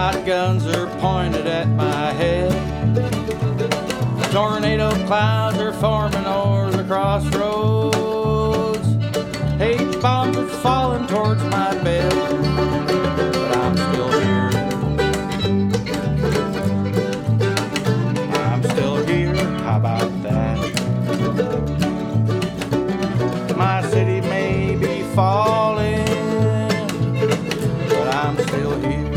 Shotguns are pointed at my head. Tornado clouds are forming over the crossroads. Hate bombs are falling towards my bed, but I'm still here. I'm still here, how about that? My city may be falling, but I'm still here.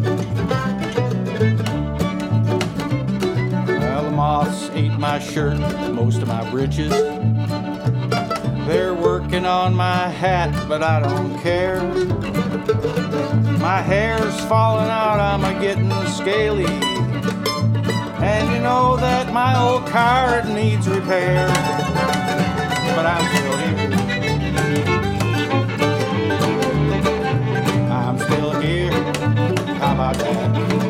Well, the moths ate my shirt, most of my breeches. They're working on my hat, but I don't care. My hair's falling out, I'm a-getting scaly. And you know that my old car, it needs repair. But I'm still here. I'm still here. How about that?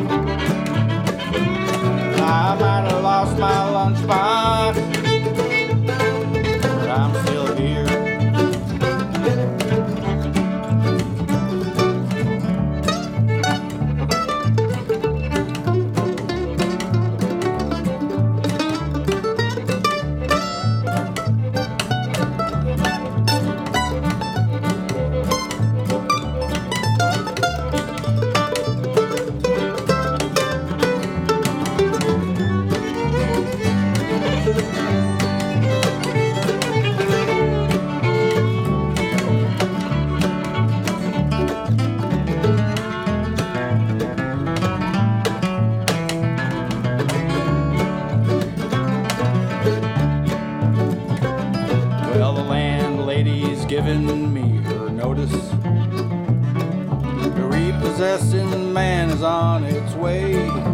I might have lost my lunchbox, but I'm still here. Well, the landlady's giving me her notice. The repossessing man is on its way.